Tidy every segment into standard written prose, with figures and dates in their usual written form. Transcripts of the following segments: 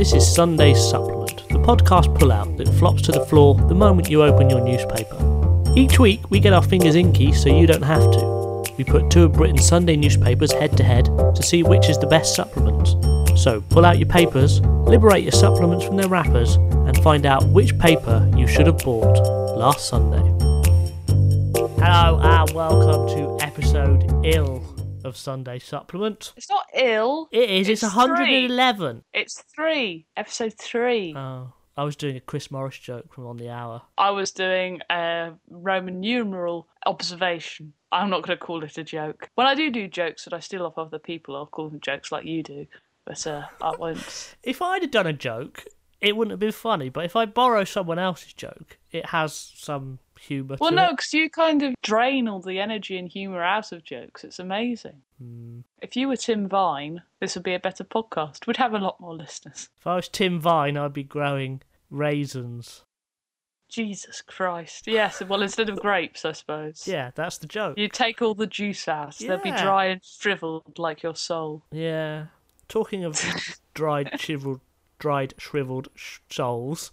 This is Sunday's Supplement, the podcast pullout that flops to the floor the moment you open your newspaper. Each week we get our fingers inky so you don't have to. We put two of Britain's Sunday newspapers head to head to see which is the best supplement. So pull out your papers, liberate your supplements from their wrappers, and find out which paper you should have bought last Sunday. Hello and welcome to episode ill of Sunday Supplement. It's not ill. It is, it's 111. It's 3. Episode 3. Oh, I was doing a Chris Morris joke from On the Hour. I was doing a Roman numeral observation. I'm not going to call it a joke. When I do jokes that I steal off other people, I'll call them jokes like you do. But I won't. If I'd have done a joke, it wouldn't have been funny. But if I borrow someone else's joke, it has some humour Well, to no, it. because you kind of drain all the energy and humour out of jokes. It's amazing. If you were Tim Vine, this would be a better podcast. We'd have a lot more listeners. If I was Tim Vine, I'd be growing raisins. Jesus Christ. Yes, well, instead of grapes, I suppose. Yeah, that's the joke. You'd take all the juice out. They'd be Yeah. dry and shriveled like your soul. Yeah. Talking of dried, shriveled souls.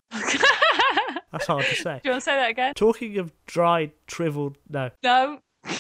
That's hard to say. Do you want to say that again? Talking of dried, shriveled... No. No.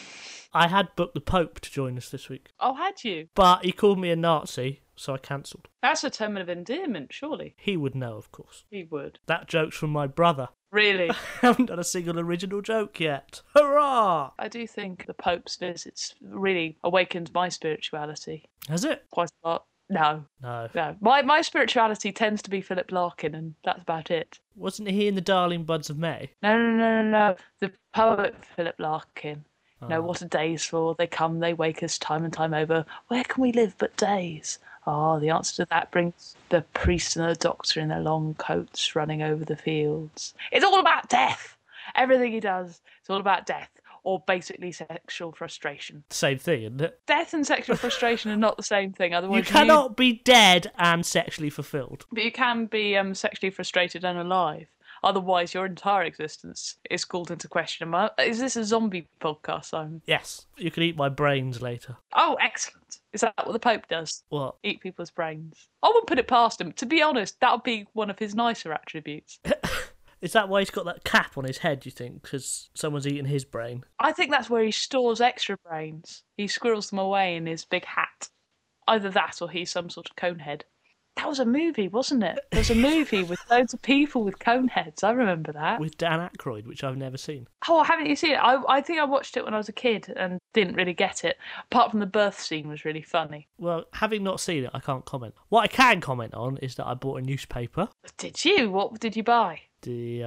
I had booked the Pope to join us this week. Oh, had you? But he called me a Nazi, so I cancelled. That's a term of endearment, surely. He would know, of course. He would. That joke's from my brother. Really? I haven't done a single original joke yet. Hurrah! I do think the Pope's visits really awakened my spirituality Has it? quite a lot. No. No. My spirituality tends to be Philip Larkin, and that's about it. Wasn't he in the Darling Buds of May? No. The poet Philip Larkin. Oh. No, what are days for? They come, they wake us time and time over. Where can we live but days? Ah, the answer to that brings the priest and the doctor in their long coats running over the fields. It's all about death. Everything he does, it's all about death, or basically sexual frustration. Same thing, isn't it? Death and sexual frustration are not the same thing. Otherwise, You cannot be dead and sexually fulfilled. But you can be sexually frustrated and alive. Otherwise, your entire existence is called into question. Is this a zombie podcast, Simon? Yes, you can eat my brains later. Oh, excellent. Is that what the Pope does? What? Eat people's brains? I wouldn't put it past him. To be honest, that would be one of his nicer attributes. Is that why he's got that cap on his head, do you think? Because someone's eaten his brain? I think that's where he stores extra brains. He squirrels them away in his big hat. Either that or he's some sort of conehead. That was a movie, wasn't it? There was a movie with loads of people with cone heads. I remember that. With Dan Aykroyd, which I've never seen. Oh, haven't you seen it? I think I watched it when I was a kid and didn't really get it. Apart from the birth scene was really funny. Well, having not seen it, I can't comment. What I can comment on is that I bought a newspaper. Did you? What did you buy? The,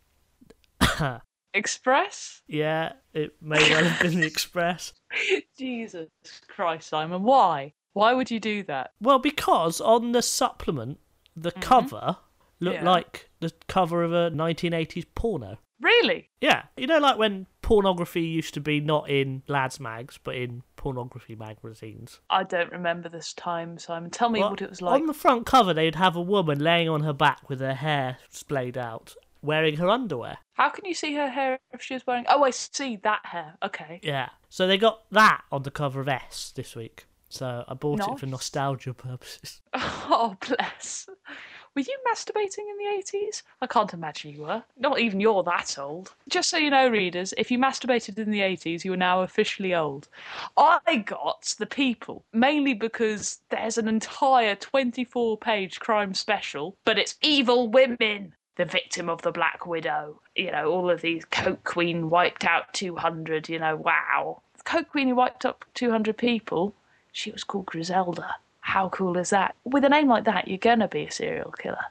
Express? yeah, it may well have been the Express. Jesus Christ, Simon. Why? Why would you do that? Well, because on the supplement, the cover looked Yeah. like the cover of a 1980s porno. Really? Yeah, you know, like when pornography used to be not in lads' mags, but in pornography magazines. I don't remember this time, Simon. Tell me Well, what it was like. On the front cover, they'd have a woman laying on her back with her hair splayed out, wearing her underwear. How can you see her hair if she was wearing... Oh, I see that hair. Okay. Yeah, so they got that on the cover of S this week. So I bought it for Nice. nostalgia purposes. Oh, bless. Were you masturbating in the 80s? I can't imagine you were. Not even you're that old. Just so you know, readers, if you masturbated in the 80s, you are now officially old. I got The People, mainly because there's an entire 24-page crime special, but it's evil women. The victim of the Black Widow. You know, all of these Coke Queen wiped out 200, you know, wow. The Coke Queen who wiped up 200 people, she was called Griselda. How cool is that? With a name like that, you're going to be a serial killer.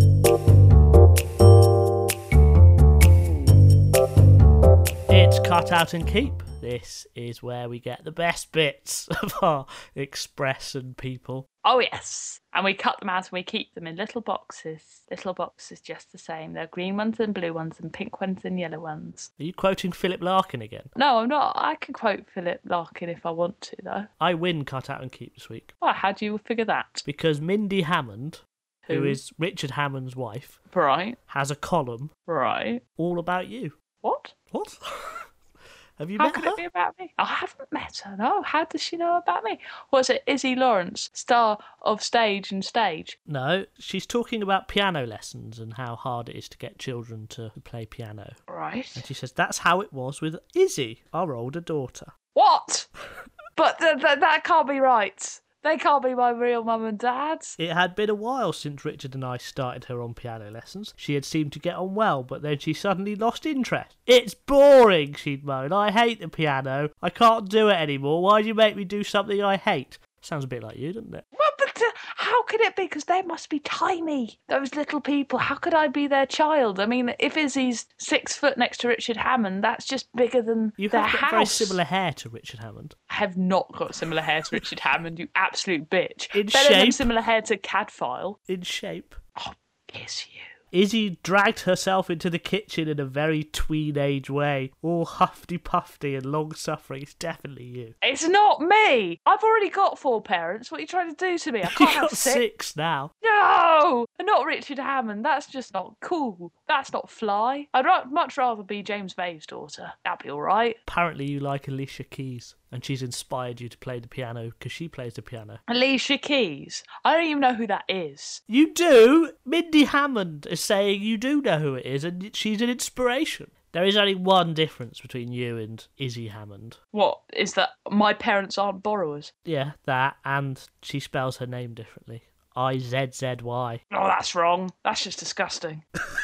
It's Cut Out and Keep. This is where we get the best bits of our Express and People. Oh, yes. And we cut them out and we keep them in little boxes. Little boxes just the same. There are green ones and blue ones and pink ones and yellow ones. Are you quoting Philip Larkin again? No, I'm not. I can quote Philip Larkin if I want to, though. I win Cut Out and Keep this week. Well, how do you figure that? Because Mindy Hammond, who Who? is Richard Hammond's wife, Right. has a column Right. all about you. What? What? Have you How met could her? it be about me? I haven't met her, no. How does she know about me? Was it Izzy Lawrence, star of Stage and Stage? No, she's talking about piano lessons and how hard it is to get children to play piano. Right. And she says that's how it was with Izzy, our older daughter. What? But that can't be right. They can't be my real mum and dad. It had been a while since Richard and I started her on piano lessons. She had seemed to get on well, but then she suddenly lost interest. It's boring, she'd moan. I hate the piano. I can't do it anymore. Why do you make me do something I hate? Sounds a bit like you, doesn't it? Well, but how could it be? Because they must be tiny. Those little people. How could I be their child? I mean, if Izzy's 6 foot next to Richard Hammond, that's just bigger than You their have got house. very similar hair to Richard Hammond. I have not got similar hair to Richard Hammond, you absolute bitch. In Better than shape? similar hair to Cadfile. In shape. Oh, piss you. Izzy dragged herself into the kitchen in a very tween-age way, all huffy-puffy and long-suffering. It's definitely you. It's not me. I've already got 4 parents. What are you trying to do to me? I You can't have got 6. 6 now. No! And not Richard Hammond. That's just not cool. That's not fly. I'd much rather be James Bay's daughter. That'd be all right. Apparently you like Alicia Keys, and she's inspired you to play the piano because she plays the piano. Alicia Keys. I don't even know who that is. You do? Mindy Hammond is saying you do know who it is, and she's an inspiration. There is only one difference between you and Izzy Hammond. What? Is that my parents aren't borrowers? Yeah, that, and she spells her name differently. I-Z-Z-Y. Oh, that's wrong. That's just disgusting.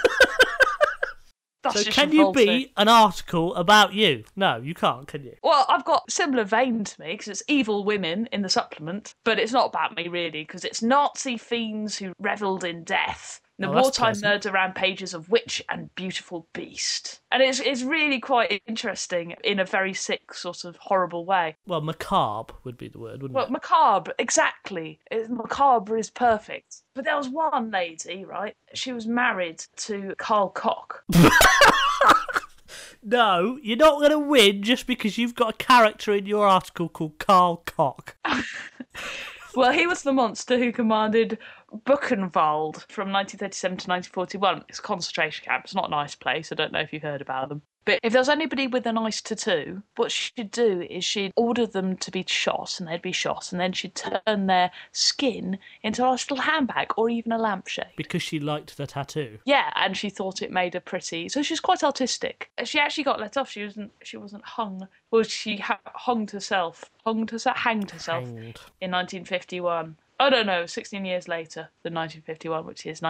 That's So just can you revolting. be an article about you? No, you can't, can you? Well, I've got similar vein to me because it's evil women in the supplement, but it's not about me really because it's Nazi fiends who revelled in death. The Oh, that's wartime pleasant. nerds around pages of Witch and Beautiful Beast. And it's really quite interesting in a very sick, sort of horrible way. Well, macabre would be the word, wouldn't Well, it? macabre, exactly. Macabre is perfect. But there was one lady, right? She was married to Carl Koch. No, you're not going to win just because you've got a character in your article called Carl Koch. Well, he was the monster who commanded Buchenwald from 1937 to 1941. It's a concentration camp. It's not a nice place. I don't know if you've heard about them. But if there's anybody with a nice tattoo, what she'd do is she'd order them to be shot, and they'd be shot, and then she'd turn their skin into a nice little handbag or even a lampshade. Because she liked the tattoo. Yeah, and she thought it made her pretty. So she's quite artistic. She actually got let off. She wasn't hung. Well, she hanged herself. Hanged herself Hanged. in 1951. Oh, no, 16 years later than 1951, which is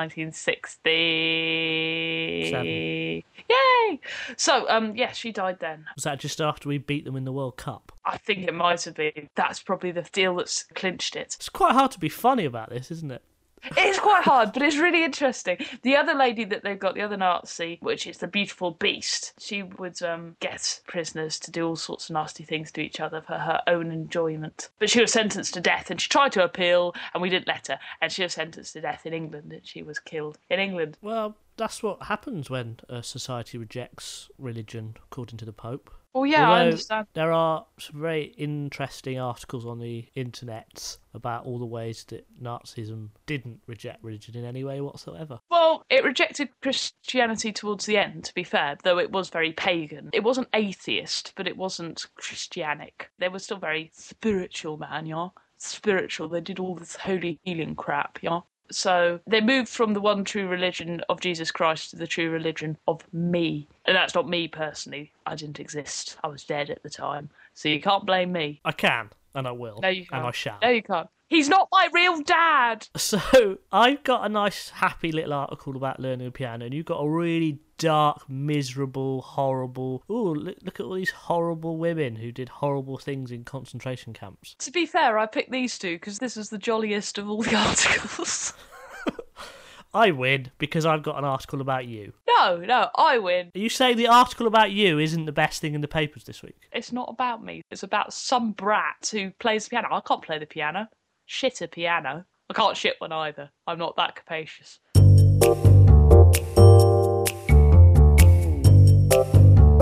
1960. 7. Yay! So, yeah, she died then. Was that just after we beat them in the World Cup? I think it might have been. That's probably the deal that's clinched it. It's quite hard to be funny about this, isn't it? It's quite hard, but it's really interesting. The other lady that they've got, the other Nazi, which is the Beautiful Beast, she would get prisoners to do all sorts of nasty things to each other for her own enjoyment. But she was sentenced to death, and she tried to appeal, and we didn't let her. And she was sentenced to death in England, and she was killed in England. Well, that's what happens when a society rejects religion, according to the Pope. Well, yeah, I Although understand. There are some very interesting articles on the internet about all the ways that Nazism didn't reject religion in any way whatsoever. Well, it rejected Christianity towards the end, to be fair, though it was very pagan. It wasn't atheist, but it wasn't Christianic. They were still very spiritual, man, yeah? Spiritual. They did all this holy healing crap, yeah? So they moved from the one true religion of Jesus Christ to the true religion of me. And that's not me personally. I didn't exist. I was dead at the time. So you can't blame me. I can, and I will, No, you can't. and I shall. No, you can't. He's not my real dad. So I've got a nice, happy little article about learning the piano, and you've got a really dark, miserable, horrible... Ooh, look at all these horrible women who did horrible things in concentration camps. To be fair, I picked these two because this is the jolliest of all the articles. I win because I've got an article about you. No, I win. Are you saying the article about you isn't the best thing in the papers this week? It's not about me. It's about some brat who plays the piano. I can't play the piano. Shit a piano. I can't shit one either. I'm not that capacious. Let's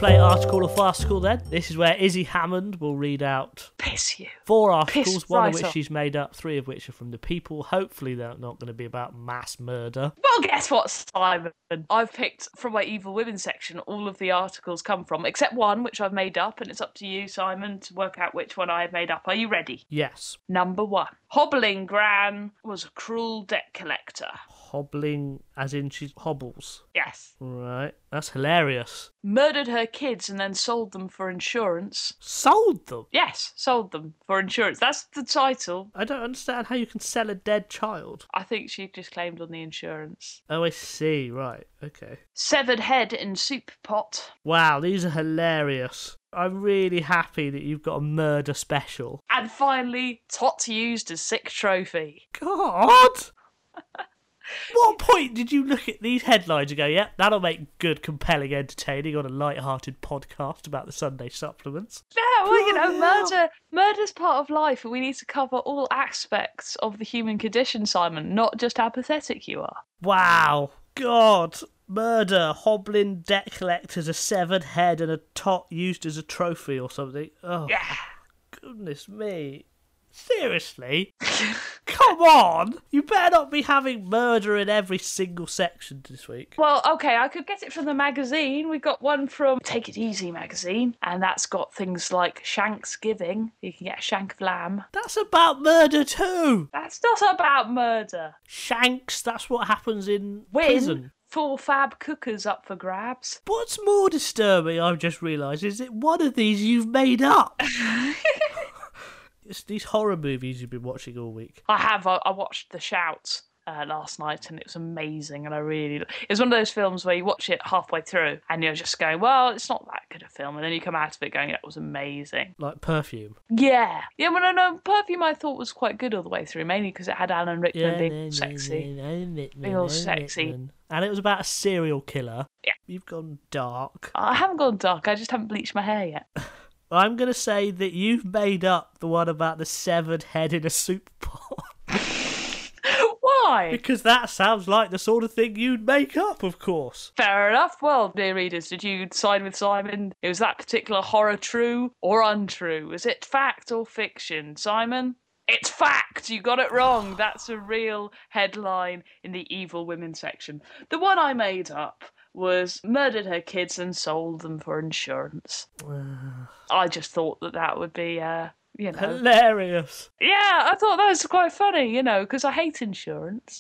play Article or Farcical then. This is where Izzy Hammond will read out Piss you. 4 articles, Piss one right of which off. she's made up, 3 of which are from the People. Hopefully they're not going to be about mass murder. Well, guess what, Simon? I've picked from my Evil Women section all of the articles come from, except one which I've made up, and it's up to you, Simon, to work out which one I have made up. Are you ready? Yes. Number 1. Hobbling Gran was a cruel debt collector. Hobbling, as in she hobbles. Yes. Right, that's hilarious. Murdered her kids and then sold them for insurance. Sold them? Yes, sold them for insurance. That's the title. I don't understand how you can sell a dead child. I think she just claimed on the insurance. Oh, I see, right, okay. Severed head in soup pot. Wow, these are hilarious. I'm really happy that you've got a murder special. And finally, tot used as sick trophy. God! What point did you look at these headlines and go, yep, that'll make good, compelling entertaining on a light-hearted podcast about the Sunday supplements? Yeah, well, murder's part of life, and we need to cover all aspects of the human condition, Simon, not just how pathetic you are. Wow. God. Murder, hobbling debt collectors, a severed head and a tot used as a trophy or something. Oh, Yeah. goodness me. Seriously? Come on! You better not be having murder in every single section this week. Well, okay, I could get it from the magazine. We got one from Take It Easy magazine, and that's got things like Shanksgiving. You can get a shank of lamb. That's about murder too! That's not about murder. Shanks, that's what happens in Win. prison. 4 fab cookers up for grabs. What's more disturbing, I've just realised, is that one of these you've made up. It's these horror movies you've been watching all week. I have. I watched The Shout last night, and it was amazing. And it's one of those films where you watch it halfway through, and you're just going, "Well, it's not that good a film," and then you come out of it going, "That was amazing." Like Perfume. Yeah. Well, no, Perfume I thought was quite good all the way through, mainly because it had Alan Rickman being all sexy. Being all sexy. And it was about a serial killer. Yeah. You've gone dark. I haven't gone dark. I just haven't bleached my hair yet. I'm going to say that you've made up the one about the severed head in a soup pot. Why? Because that sounds like the sort of thing you'd make up, of course. Fair enough. Well, dear readers, did you side with Simon? Was that particular horror true or untrue? Was it fact or fiction, Simon? It's fact! You got it wrong. That's a real headline in the Evil Women section. The one I made up was murdered her kids and sold them for insurance. I just thought that would be, Hilarious. Yeah, I thought that was quite funny, because I hate insurance.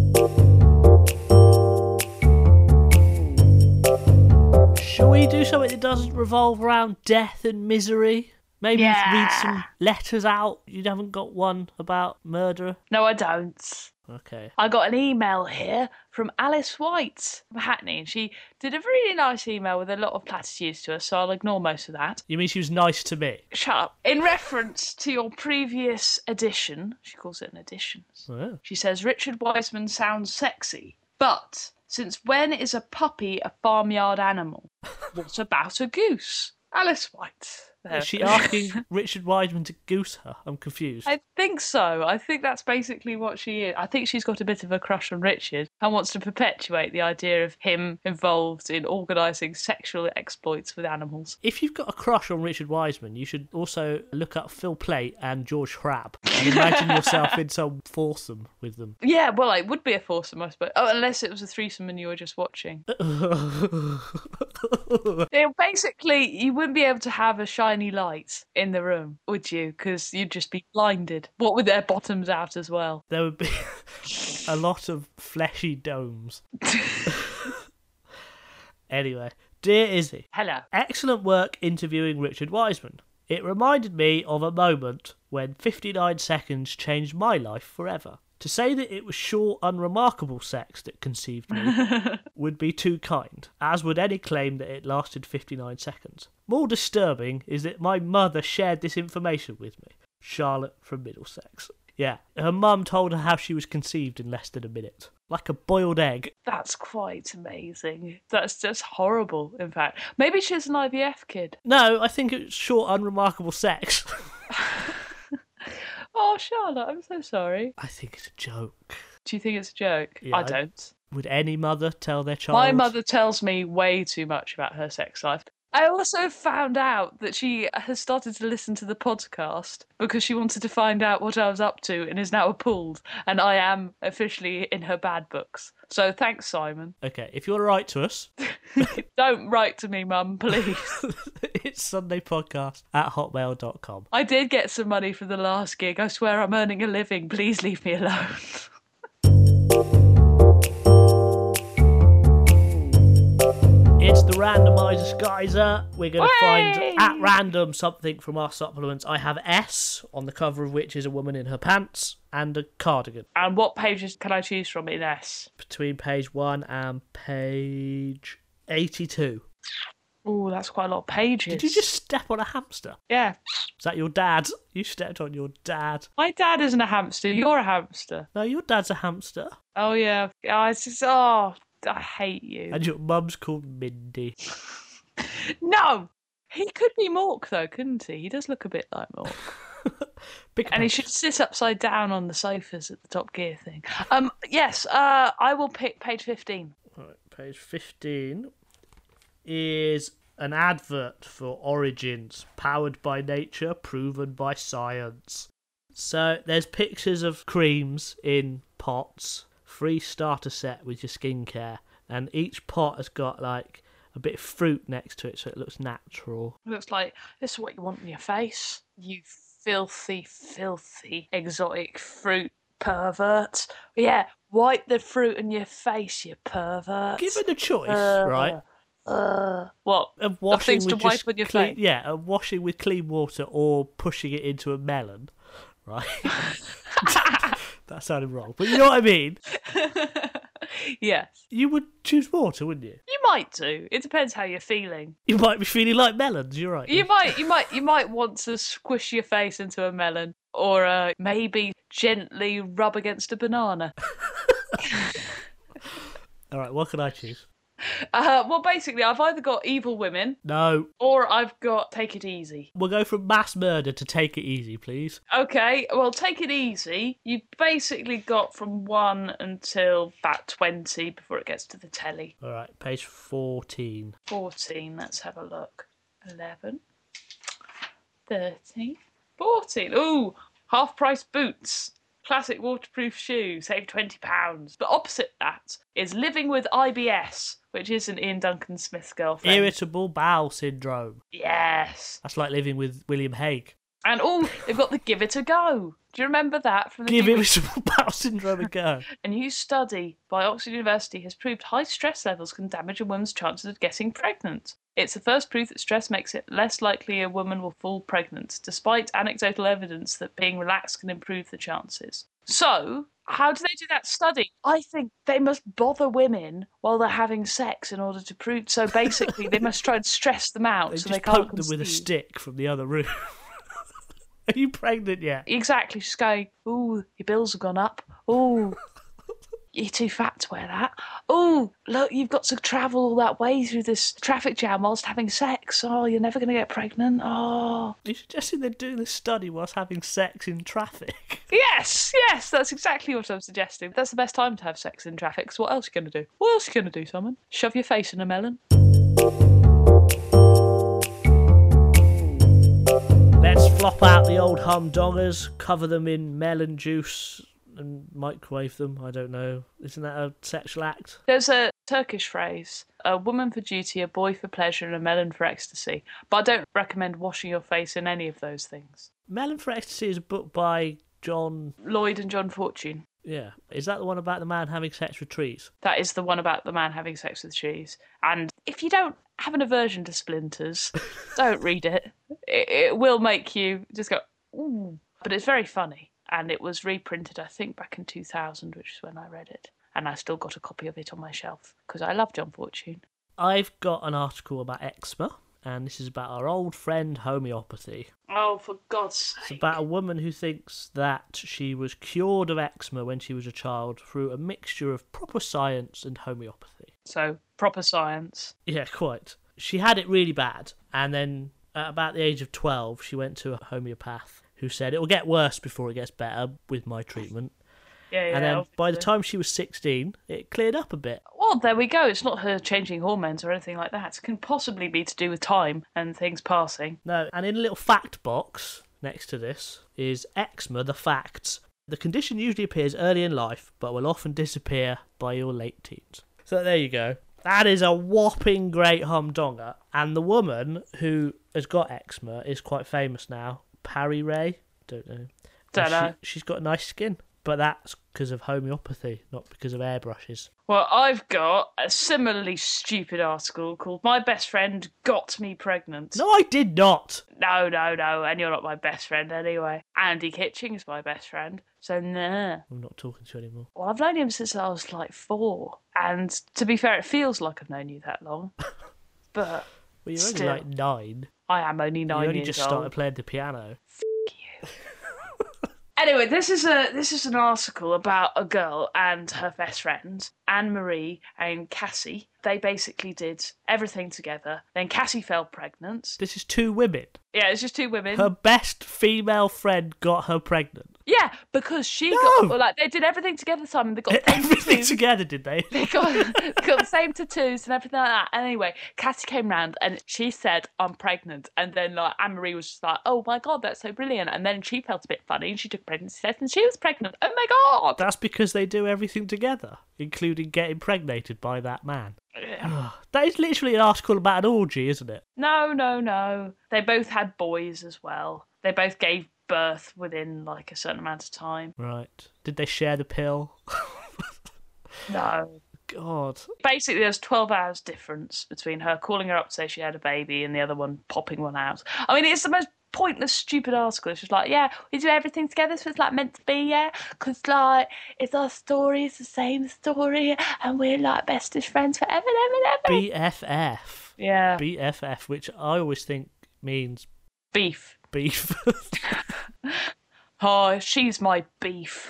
Shall we do something that doesn't revolve around death and misery? Maybe read some letters out. You haven't got one about murder? No, I don't. Okay. I got an email here from Alice White from Hackney, and she did a really nice email with a lot of platitudes to us, so I'll ignore most of that. You mean she was nice to me? Shut up. In reference to your previous edition, she calls it an edition. Oh. She says, Richard Wiseman sounds sexy, but since when is a puppy a farmyard animal? What about a goose? Alice White. Is she asking Richard Wiseman to goose her? I'm confused. I think so. I think that's basically what she is. I think she's got a bit of a crush on Richard and wants to perpetuate the idea of him involved in organising sexual exploits with animals. If you've got a crush on Richard Wiseman, you should also look up Phil Plait and George Hrab and imagine yourself in some foursome with them. Yeah, well, it would be a foursome, I suppose. Oh, unless it was a threesome and you were just watching. Basically, you wouldn't be able to have a shiny light in the room, would you? Because you'd just be blinded. What with their bottoms out as well? There would be a lot of fleshy domes. Anyway, dear Izzy. Hello. Excellent work interviewing Richard Wiseman. It reminded me of a moment when 59 seconds changed my life forever. To say that it was short, unremarkable sex that conceived me would be too kind, as would any claim that it lasted 59 seconds. More disturbing is that my mother shared this information with me. Charlotte from Middlesex. Yeah, her mum told her how she was conceived in less than a minute. Like a boiled egg. That's quite amazing. That's just horrible, in fact. Maybe she's an IVF kid. No, I think it's short, unremarkable sex. Oh, Charlotte, I'm so sorry. I think it's a joke. Do you think it's a joke? Yeah, I don't. Would any mother tell their child? My mother tells me way too much about her sex life. I also found out that she has started to listen to the podcast because she wanted to find out what I was up to and is now appalled. And I am officially in her bad books. So thanks, Simon. Okay, if you want to write to us, Don't write to me, Mum, please. it's sundaypodcast@hotmail.com. I did get some money for the last gig. I swear I'm earning a living. Please leave me alone. It's the randomizer, Geyser. We're going to find at random something from our supplements. I have S, on the cover of which is a woman in her pants, and a cardigan. And what pages can I choose from in S? Between page 1 and page 82. Oh, that's quite a lot of pages. Did you just step on a hamster? Yeah. Is that your dad? You stepped on your dad. My dad isn't a hamster. You're a hamster. No, your dad's a hamster. Oh, yeah. It's just, I hate you. And your mum's called Mindy. No! He could be Mork, though, couldn't he? He does look a bit like Mork. And he should sit upside down on the sofas at the Top Gear thing. Yes, I will pick page 15. Right, page 15 is an advert for Origins, powered by nature, proven by science. So there's pictures of creams in pots, free starter set with your skincare, and each pot has got like a bit of fruit next to it so it looks natural. It looks like this is what you want on your face. You filthy, filthy, exotic fruit pervert. Yeah, wipe the fruit on your face, you pervert. Given a choice, right? What? Of washing things with to wipe just on your clean, face? yeah, of washing with clean water or pushing it into a melon, right? That sounded wrong, but you know what I mean. Yes. You would choose water, wouldn't you? You might do. It depends how you're feeling. You might be feeling like melons. You're right. You might want to squish your face into a melon, or maybe gently rub against a banana. All right, what can I choose? Well, basically, I've either got Evil Women No. or I've got Take It Easy. We'll go from mass murder to Take It Easy, please. Okay, well, Take It Easy, you've basically got from 1 until about 20 before it gets to the telly. All right, page 14. 14, let's have a look. 11, 13, 14. Ooh, half-price boots. Classic waterproof shoe, save £20. But opposite that is Living with IBS, which isn't Ian Duncan Smith's girlfriend. Irritable bowel syndrome. Yes. That's like living with William Hague. And they've got the Give It a Go. Do you remember that from the Give TV? irritable bowel syndrome a go. A new study by Oxford University has proved high stress levels can damage a woman's chances of getting pregnant. It's the first proof that stress makes it less likely a woman will fall pregnant, despite anecdotal evidence that being relaxed can improve the chances. So, how do they do that study? I think they must bother women while they're having sex in order to prove. So basically, they must try and stress them out They so just they can't poke them with a conceive. stick from the other room. Are you pregnant yet? Exactly. She's going, ooh, your bills have gone up. Ooh, you're too fat to wear that. Ooh, look, you've got to travel all that way through this traffic jam whilst having sex. Oh, you're never going to get pregnant. Oh. Are you suggesting they're doing this study whilst having sex in traffic? Yes, that's exactly what I'm suggesting. That's the best time to have sex in traffic, because what else are you going to do? What else are you going to do, Simon? Shove your face in a melon? Let's flop out the old humdongers, cover them in melon juice and microwave them. I don't know. Isn't that a sexual act? There's a Turkish phrase, a woman for duty, a boy for pleasure, and a melon for ecstasy. But I don't recommend washing your face in any of those things. Melon for Ecstasy is a book by John... Lloyd and John Fortune. Yeah. Is that the one about the man having sex with trees? That is the one about the man having sex with trees. And if you don't have an aversion to splinters, don't read it. It will make you just go, ooh. But it's very funny. And it was reprinted, I think, back in 2000, which is when I read it. And I still got a copy of it on my shelf, because I love John Fortune. I've got an article about eczema, and this is about our old friend homeopathy. Oh, for God's sake. It's about a woman who thinks that she was cured of eczema when she was a child through a mixture of proper science and homeopathy. So, proper science. Yeah, quite. She had it really bad, and then at about the age of 12, she went to a homeopath who said it will get worse before it gets better with my treatment. Yeah, and then by the obviously. time she was 16, it cleared up a bit. Well, Oh, there we go. It's not her changing hormones or anything like that. It can possibly be to do with time and things passing. No, and in a little fact box next to this is eczema, the facts. The condition usually appears early in life, but will often disappear by your late teens. So there you go. That is a whopping great humdonga. And the woman who has got eczema is quite famous now. Parry Ray? Don't know. Don't know. She's got nice skin. But that's because of homeopathy, not because of airbrushes. Well, I've got a similarly stupid article called My Best Friend Got Me Pregnant. No, I did not. No, and you're not my best friend anyway. Andy Kitching's my best friend, so nah. I'm not talking to you anymore. Well, I've known him since I was like 4, and to be fair, it feels like I've known you that long. But well, you're still, only like 9. I am only 9 You only years just old. started playing the piano. Anyway, this is an article about a girl and her best friend, Anne-Marie and Cassie. They basically did everything together. Then Cassie fell pregnant. This is 2 women. Yeah, it's just 2 women. Her best female friend got her pregnant. Yeah, because she No! got, like, they did everything together, Simon. They got Everything together, did they? They got the same tattoos and everything like that. Anyway, Cassie came round and she said, I'm pregnant. And then like Anne-Marie was just like, oh my God, that's so brilliant. And then she felt a bit funny and she took a pregnancy test and she was pregnant. Oh my God. That's because they do everything together, including getting impregnated by that man. Yeah. That is literally an article about an orgy, isn't it? No. They both had boys as well. They both gave birth within like a certain amount of time. Right. Did they share the pill? No. God. Basically, there's 12 hours difference between her calling her up to say she had a baby and the other one popping one out. I mean, it's the most pointless, stupid article. It's just like, yeah, we do everything together, so it's like meant to be, yeah? Because, like, it's our story, it's the same story, and we're, like, bestest friends forever and ever and ever. BFF. Yeah. BFF, which I always think means Beef. beef. Oh, she's my beef.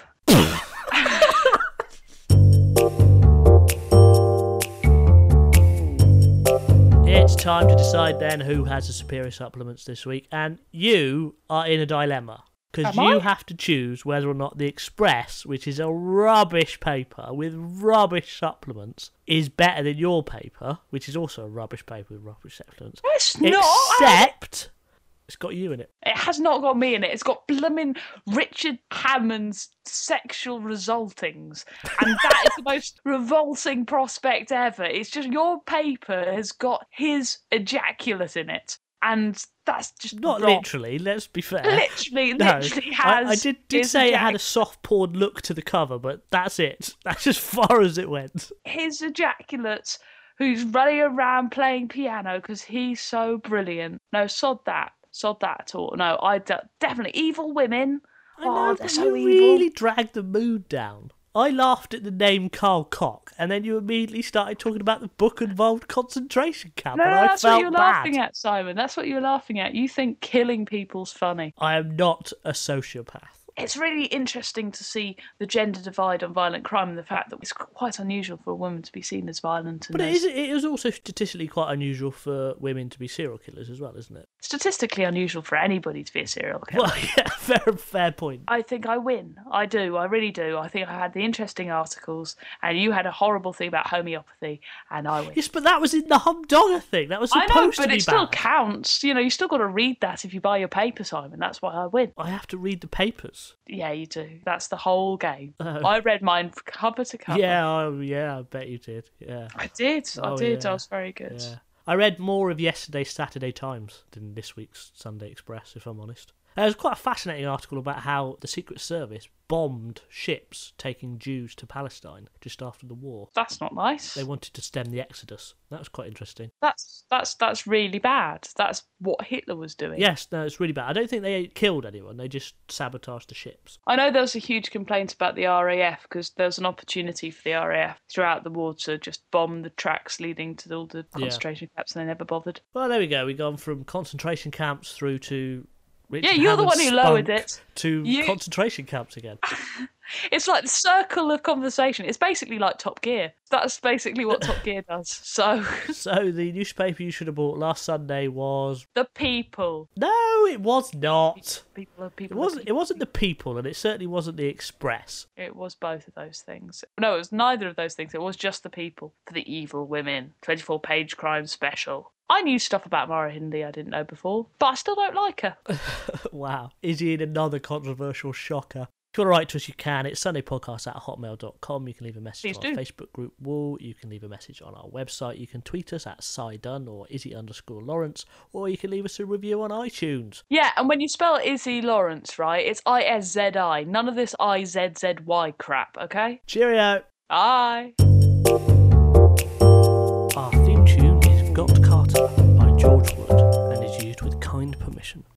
It's time to decide then who has the superior supplements this week, and you are in a dilemma because Am you I? have to choose whether or not the Express, which is a rubbish paper with rubbish supplements, is better than your paper, which is also a rubbish paper with rubbish supplements. No, it's not. Except it's got you in it. It has not got me in it. It's got blooming Richard Hammond's sexual resultings. And that is the most revolting prospect ever. It's just your paper has got his ejaculate in it. And that's just Not wrong. literally, let's be fair. Literally No, has. I did his say it had a soft porn look to the cover, but that's it. That's as far as it went. His ejaculate, who's running around playing piano because he's so brilliant. No, sod that at all. No, definitely evil women. I know, They're but so you evil. really dragged the mood down. I laughed at the name Carl Cock, and then you immediately started talking about the book-involved concentration camp, No, and I that's felt what you're bad. laughing at, Simon. That's what you're laughing at. You think killing people's funny. I am not a sociopath. It's really interesting to see the gender divide on violent crime and the fact that it's quite unusual for a woman to be seen as violent. And But it is also statistically quite unusual for women to be serial killers as well, isn't it? statistically unusual for anybody to be a serial killer. Well, yeah, fair point. I think I win. I do. I really do. I think I had the interesting articles, and you had a horrible thing about homeopathy, and I win. Yes, but that was in the humdonga thing. That was I supposed know, to but be it still bad. counts. You know, you still got to read that if you buy your paper, Simon. That's why I win. I have to read the papers. Yeah, you do. That's the whole game. Oh. I read mine cover to cover. Yeah, I bet you did. Yeah. I did. I Oh, did. yeah. I was very good. Yeah. I read more of yesterday's Saturday Times than this week's Sunday Express, if I'm honest. It was quite a fascinating article about how the Secret Service bombed ships taking Jews to Palestine just after the war. That's not nice. They wanted to stem the exodus. That was quite interesting. That's really bad. That's what Hitler was doing. Yes, no, it's really bad. I don't think they killed anyone. They just sabotaged the ships. I know there was a huge complaint about the RAF because there was an opportunity for the RAF throughout the war to just bomb the tracks leading to all the concentration camps, and they never bothered. Well, there we go. We've gone from concentration camps through to Richard Yeah, you're the Hammond's one who lowered spunk it. to You- concentration camps again. It's like the circle of conversation. It's basically like Top Gear. That's basically what Top Gear does. So, So the newspaper you should have bought last Sunday was... The People. No, it was not. People. It wasn't the People, and it certainly wasn't the Express. It was both of those things. No, it was neither of those things. It was just The People. For the evil women. 24-page crime special. I knew stuff about Mara Hindi I didn't know before, but I still don't like her. Wow. Is he in another controversial shocker? If you want to write to us, you can. It's sundaypodcast@hotmail.com. You can leave a message on our Facebook group wall. You can leave a message on our website. You can tweet us at SciDunn or Izzy_Lawrence, or you can leave us a review on iTunes. Yeah, and when you spell Izzy Lawrence, right, it's ISZI. None of this IZZY crap, okay? Cheerio! Bye! Our theme tune is Got Carter by George Wood and is used with kind permission.